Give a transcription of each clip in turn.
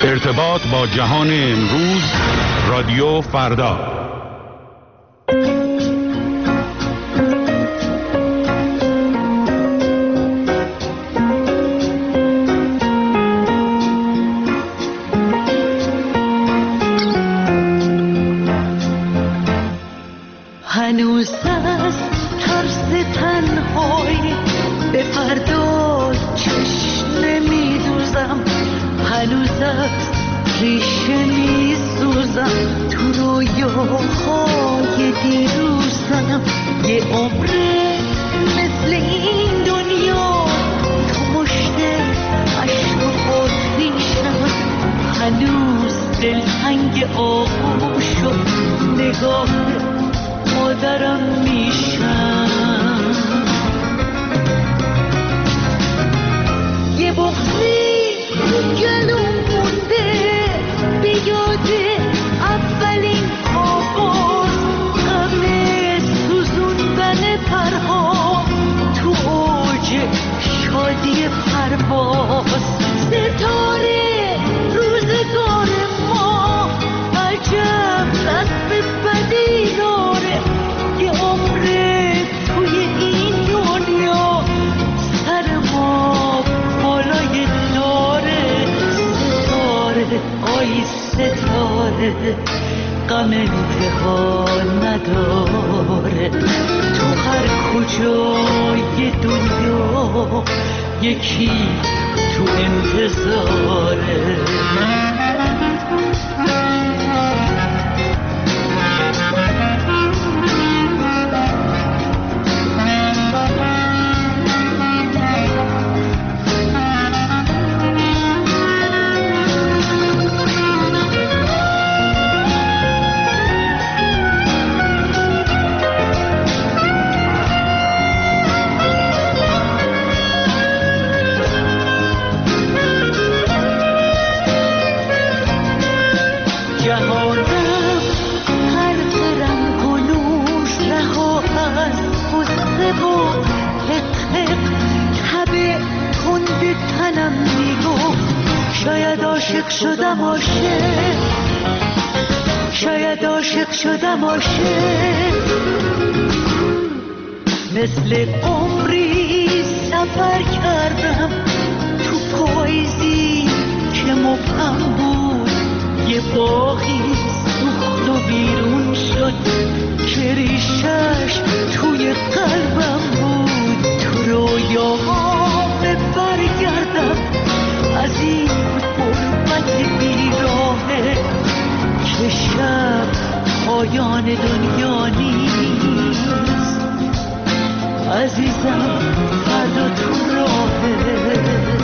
ارتباط با جهان امروز، رادیو فردا. هنوز از ترس تنهایی به فردا چشم نمی‌دوزم، هنوز از ریشه می‌سوزم، تو رویاهای دیروزم. یه عمره مثل این دنیا تو مشت عشق و آتیشم، هنوز دلتنگ آغوش و نگاه مادرم میشم. یه بغضی گلوم مونده به یاد اولین آواز، غم سوزوندن پرها تو اوج شادی پرواز. ستاره روزگار ما عجب رسم بدی داره، یه عمره توی این دنیا سر ما بالای داره. ستاره آی ستاره غم انتها نداره، تو هر کجای دنیا یکی تو انتظاره. شاید عاشق شدم عاشق، مثل عمری سفر کردم تو پاییزی که مبهم بود. یه باغی سوخت و بیرون شد که ریشش توی قلبم بود. تو رویاهام برگردم از این غربت بیراهه که شب پایان دنیا نیست. عزیزم فردا تو راهه،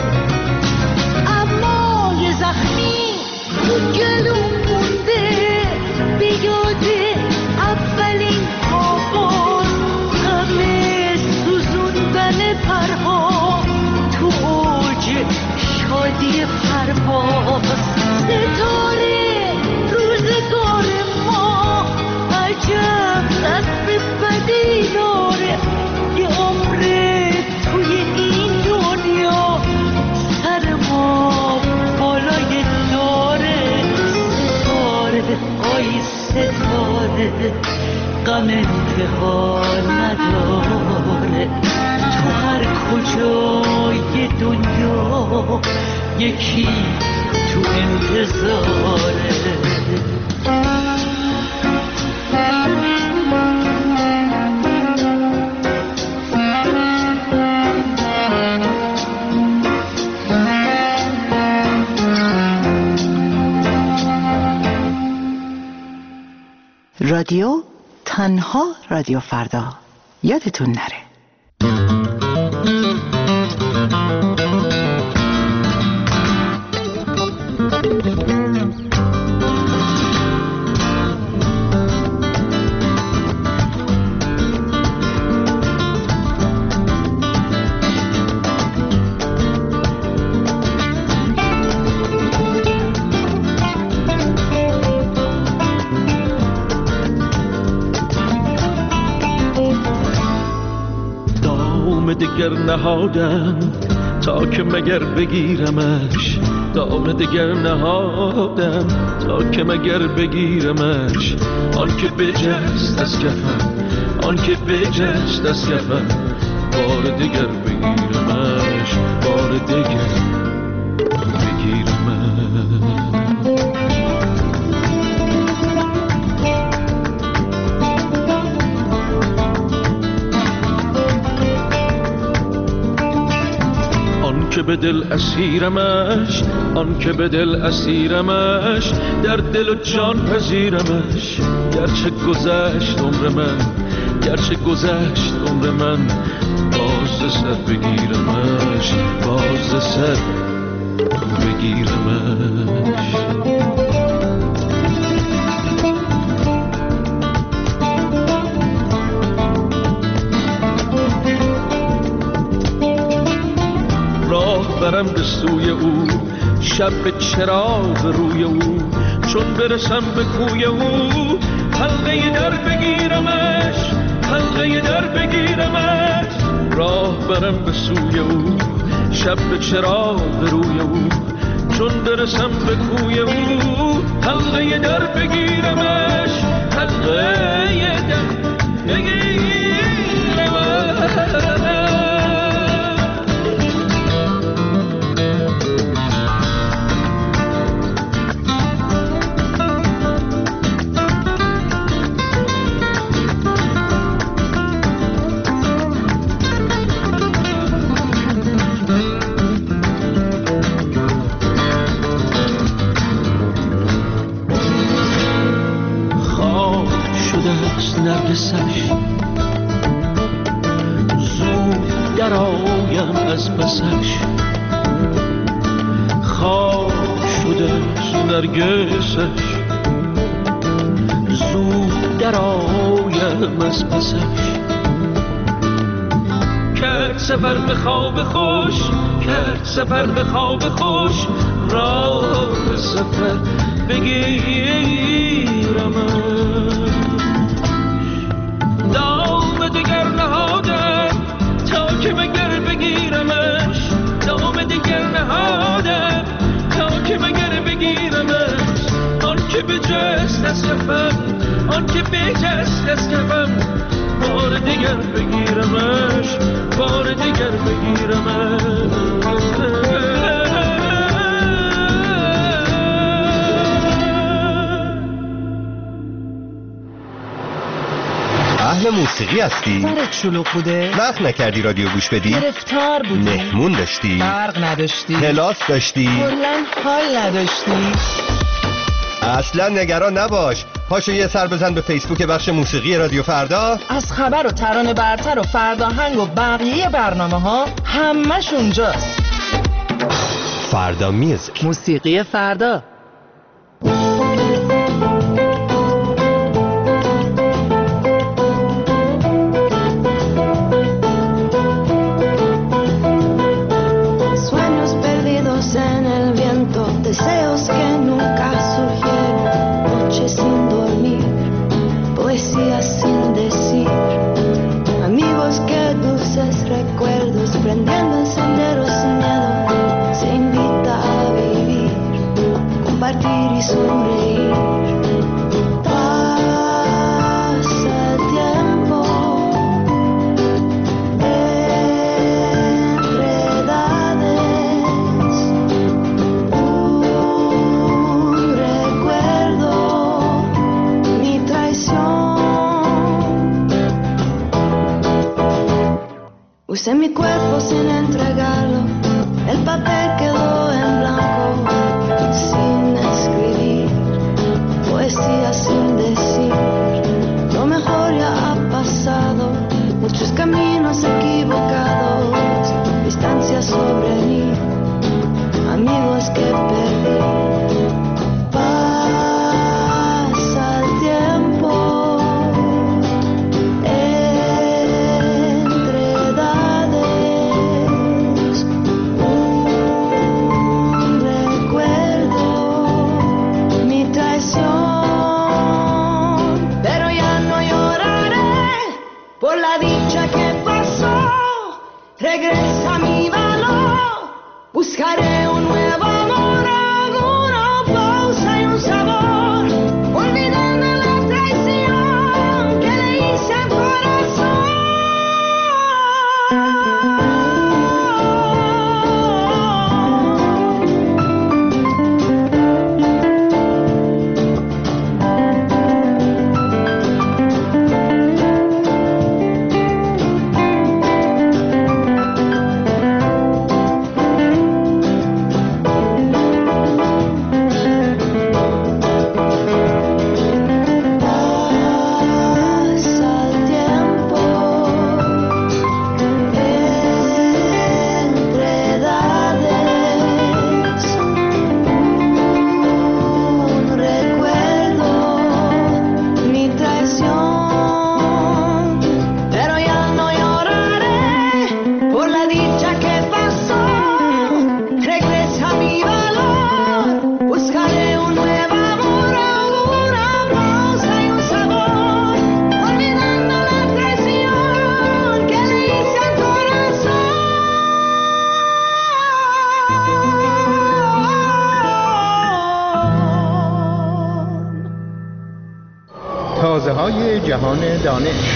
اما یه زخمی تو گلوم مونده به یاد اولین آواز، غم سوزوندن پرها تو اوج شادی پرواز. ستاره روزگار ما عجب رسم بدی داره، یه عمره توی این دنیا سر ما بالای داره. ستاره آی ستاره غم انتها نداره، تو هر کجای دنیا یکی تو انتظاره. رادیو تنها رادیو فردا، یادتون نره. دگر نهادم تا که مگر بگیرمش، دام دگر نهادم تا که مگر بگیرمش. آن که بجست از کفم، آن که بجست از کفم، بار دگر بگیرمش، بار دگر بگیرمش. آن که به دل اسیرمش، آن که به دل اسیرمش، در دل و جان پذیرمش. گرچه گذشت عمر من، گرچه گذشت عمر من، باز سر بگیرمش، باز سر بگیرمش. راه برم به سوی او، شب به چراغ روی او، چون برسم به کوی او، حلقه در بگیرمش، حلقه در بگیرمش. راه برم به سوی او، شب به چراغ روی او، چون برسم به کوی او، حلقه در بگیرمش، حلقه در بگیرمش. نرگسش زود در آیم از پسش، خاک شده نرگسش زود در آیم از پسش. کرد سفر به خواب خوش، کرد سفر به خواب خوش، راه سفر بگیرمش. دام دگر نهادم تا که مگر بگیرمش، دام دگر نهادم تا که مگر بگیرمش. آن که بجست از کفم، آن که بجست از کفم، بار دگر بگیرمش، بار دگر بگیرمش. اهل موسیقی هستی؟ سرت شلوغ بوده؟ وقت نکردی رادیو گوش بدی؟ گرفتار بودی؟ مهمون داشتی؟ برق نداشتی؟ کلاس داشتی؟ کلاً حال نداشتی؟ اصلا نگران نباش، پاشو یه سر بزن به فیسبوک بخش موسیقی رادیو فردا. از خبر و ترانه برتر و فرداهنگ و بقیه برنامه ها همش اونجاست. فردا میوزیک، موسیقی فردا. Deseos que nunca surgieron, noches sin dormir, poesía sin decir, amigos que dulces recuerdos, prendiendo encenderos sin miedo, se invita a vivir, compartir y sonreír. Pasa el tiempo entre edades, usé mi cuerpo sin entregarlo, el papel quedó en blanco, sin escribir, poesía sin decir, lo mejor ya ha pasado, muchos caminos equivocados, distancia sobre mí, amigos que perdí. Pasa el tiempo entre edades, un recuerdo, mi traición, pero ya no lloraré por la dicha que pasó. Regresa mi valor, buscaré un nuevo amor. صدای جهان دانش.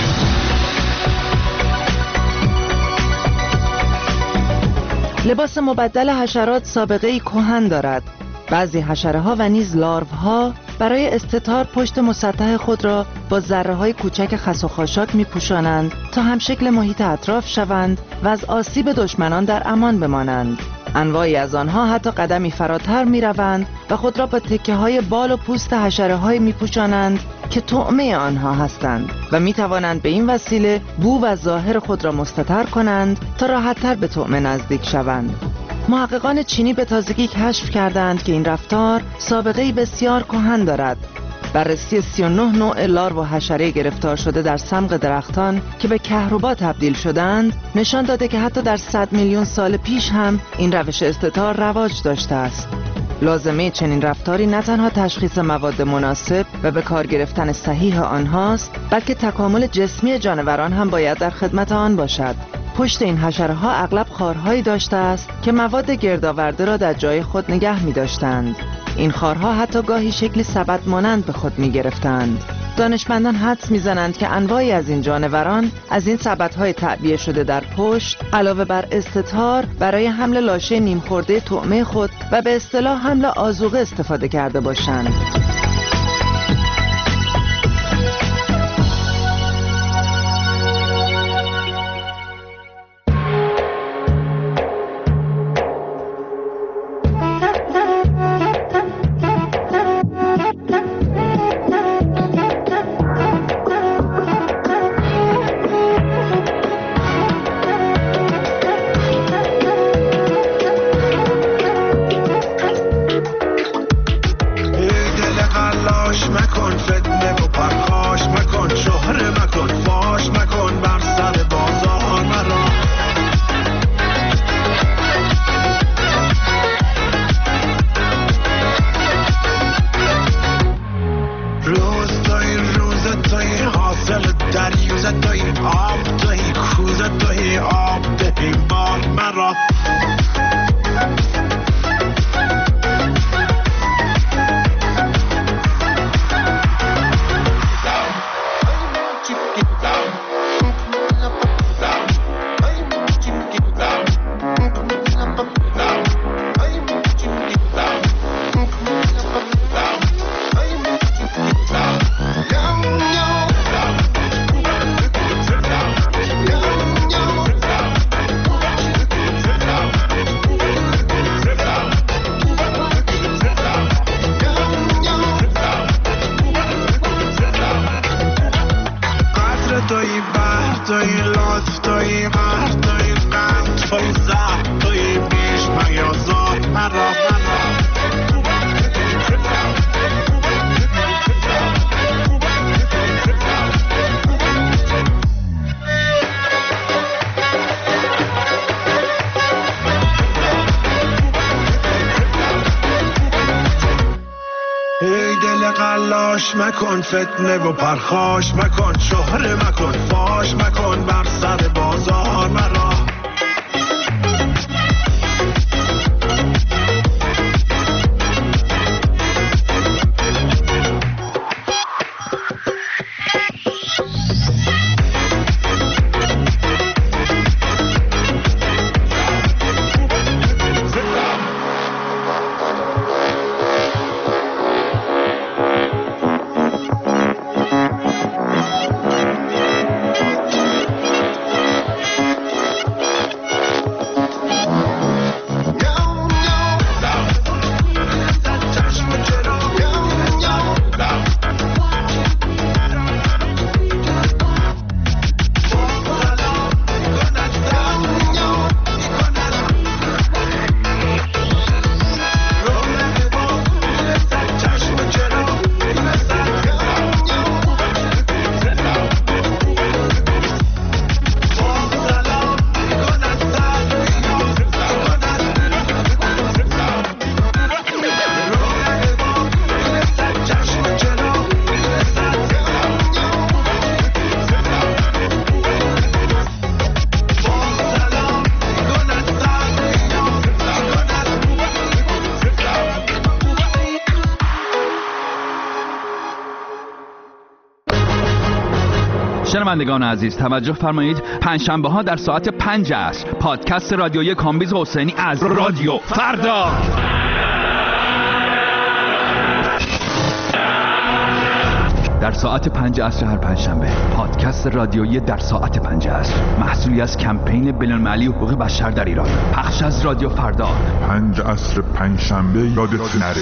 لباس مبدل حشرات سابقه‌ای کهن دارد. بعضی حشره‌ها و نیز لاروها برای استتار پشت مسطح خود را با ذره‌های کوچک خس و خاشاک می‌پوشانند تا هم شکل محیط اطراف شوند و از آسیب دشمنان در امان بمانند. انواعی از آنها حتی قدمی فراتر می‌روند و خود را با تکه‌های بال و پوست حشره‌هایی می‌پوشانند که طعمه آنها هستند و می‌توانند به این وسیله بو و ظاهر خود را مستتر کنند تا راحت‌تر به طعمه نزدیک شوند. محققان چینی به تازگی کشف کردند که این رفتار سابقه‌ای بسیار کهن دارد. بررسی 39 نوع لارو و حشره گرفتار شده در صمغ درختان که به کهربا تبدیل شدند نشان داده که حتی در 100 میلیون سال پیش هم این روش استتار رواج داشته است. لازمه چنین رفتاری نه تنها تشخیص مواد مناسب و به کار گرفتن صحیح آنهاست، بلکه تکامل جسمی جانوران هم باید در خدمت آن باشد. پشت این حشره‌ها اغلب خارهایی داشته است که مواد گردآورده را در جای خود نگه می‌داشتند. این خارها حتی گاهی شکلی سبد مانند به خود می‌گرفتند. دانشمندان حدس می‌زنند که انواعی از این جانوران از این سبدهای تعبیه شده در پشت علاوه بر استتار برای حمل لاشه نیم خورده طعمه خود و به اصطلاح حمل آذوقه استفاده کرده باشند. مکن فتنه و پرخاش مکن، شهره مکن، فاش مکن بر سر بازار مرا. شنوندگان عزیز توجه فرمایید، پنجشنبه ها در ساعت 5 عصر پادکست رادیویی کامبیز حسینی از رادیو فردا در ساعت 5 عصر هر پنجشنبه. پادکست رادیویی در ساعت 5 عصر محصولی از کمپین بین‌المللی حقوق بشر در ایران. پخش از رادیو فردا. 5 عصر پنجشنبه یادت نره.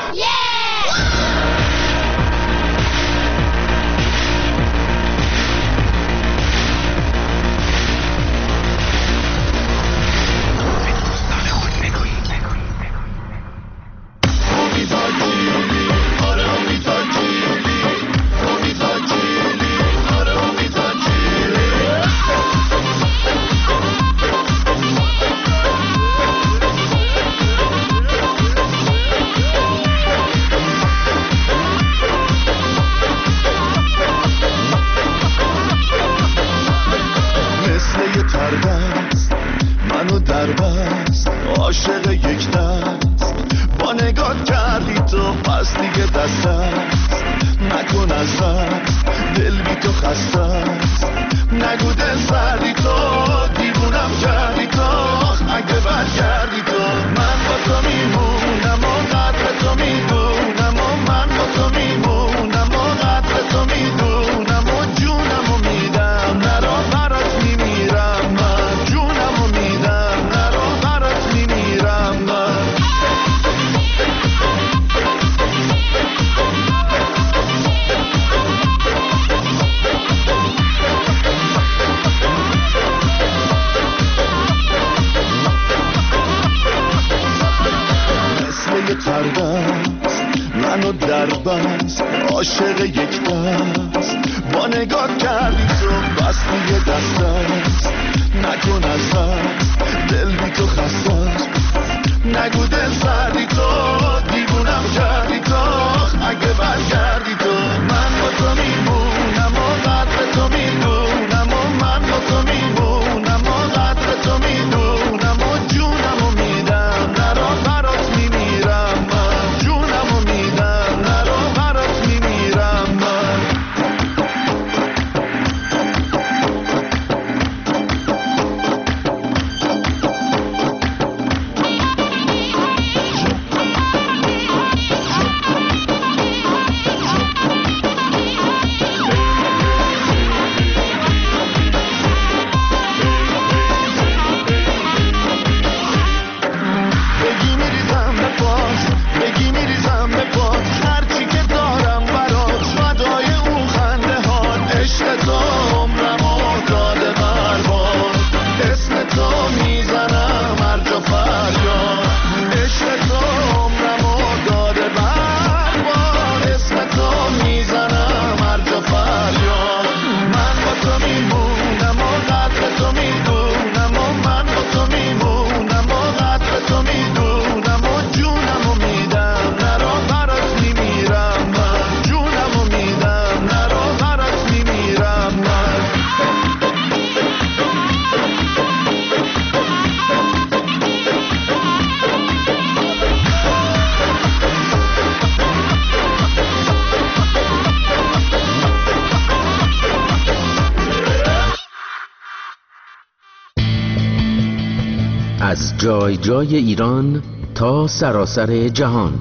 از جای جای ایران تا سراسر جهان.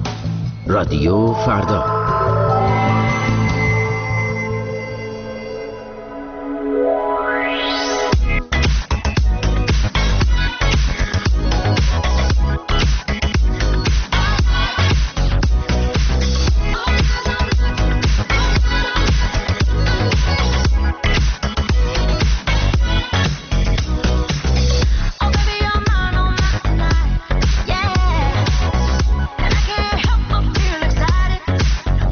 رادیو فردا. Yeah.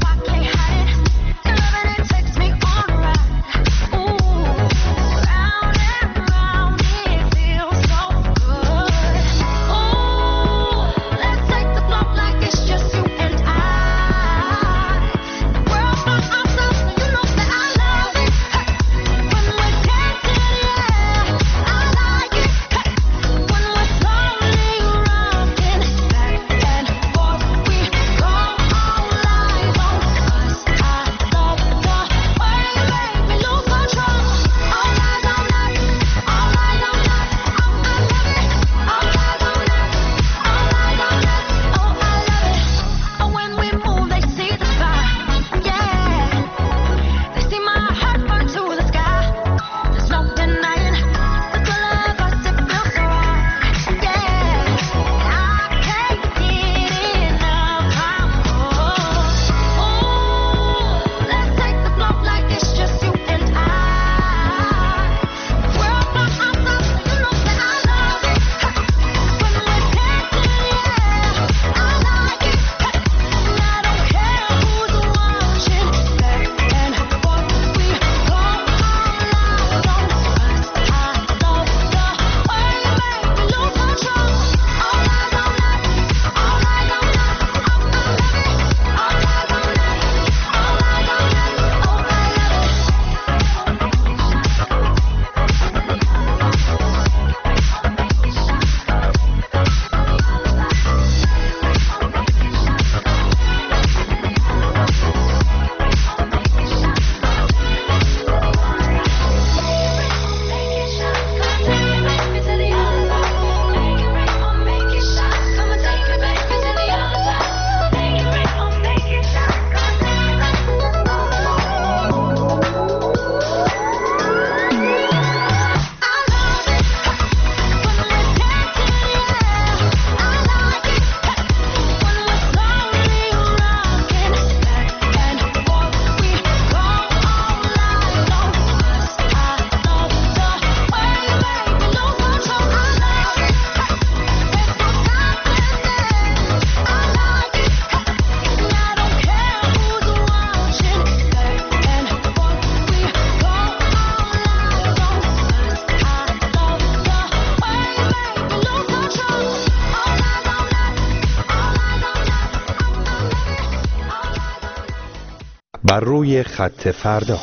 بر روی خط فردا.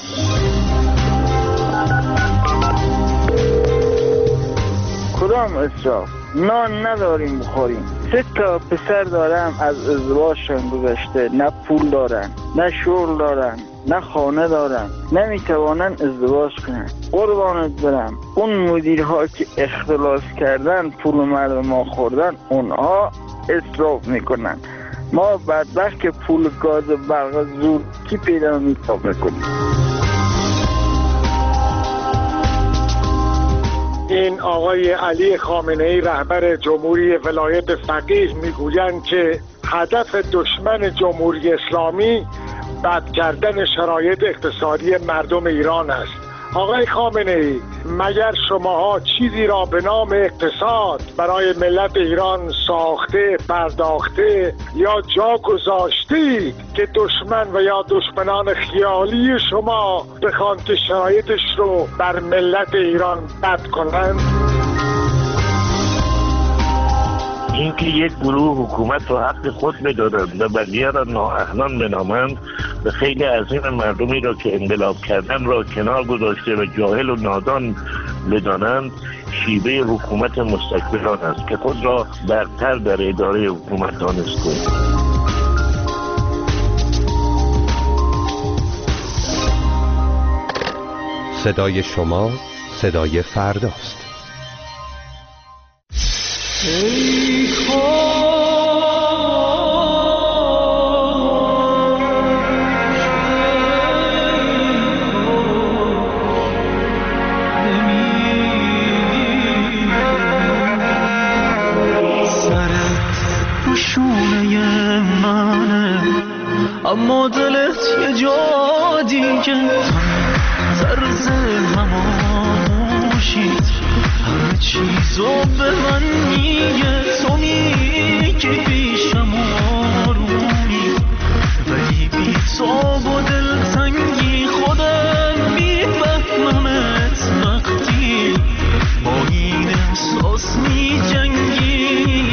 کدام اسراف؟ نان نداریم بخوریم. 3 تا پسر دارم از ازدواجشون گذشته، نه پول دارن، نه شغل دارن، نه خانه دارن، نمیتوانن ازدواج کنن. قربانت برم، اون مدیرها که اختلاس کردن پول مردم ما خوردن، اونها اسراف میکنن. ما بدبخت که پول گاز و برق زور کی پیدا میکنیم. این آقای علی خامنه‌ای رهبر جمهوری ولایت فقیه میگویند که هدف دشمن جمهوری اسلامی بد کردن شرایط اقتصادی مردم ایران است. آقای خامنه‌ای، مگر شماها چیزی را به نام اقتصاد برای ملت ایران ساخته، پرداخته یا جا گذاشتید که دشمن و یا دشمنان خیالی شما بخوان که شرایطش رو بر ملت ایران بد کنند؟ اینکه یک گروه حکومت رو حق خود بدادند و بقیه را نااهلان بنامند و خیلی از این مردمی را که انقلاب کردن را کنار گذاشته و جاهل و نادان بدانند، شیوه حکومت مستکبران است که خود را برتر در اداره حکومت دانسته. صدای شما صدای فرداست. اما دلت یه جا دیگه طرز همانوشید همه چیزو به من میگه. تو میگی پیشم آرومی ولی بی تاب و دلتنگی خودم میفهممت وقتی با این احساس میجنگی.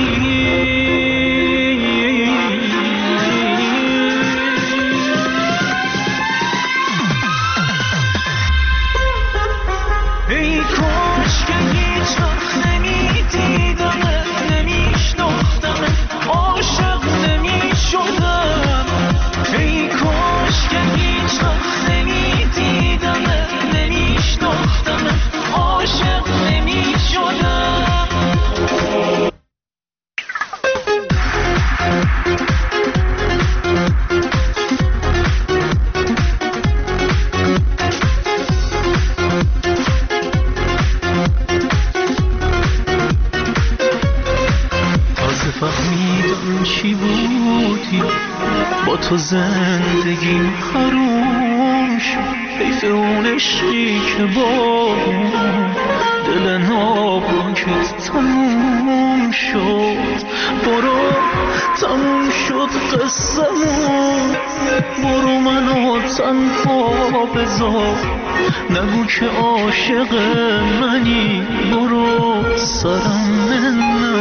تو زندگی حروم شد، حیف اون عشقی که با دل ناپاکت تموم شد. برو تموم شد قصه‌مون، برو منو تنها بذار، نگو که عاشق منی، برو سرم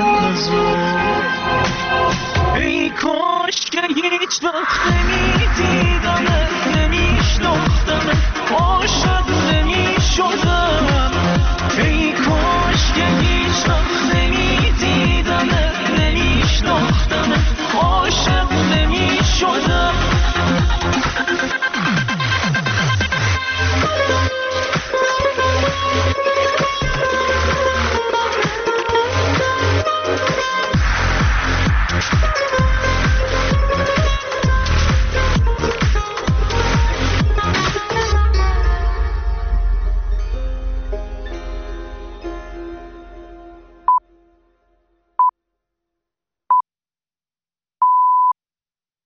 نذار. ای کاش که هیچ وقت نمیدی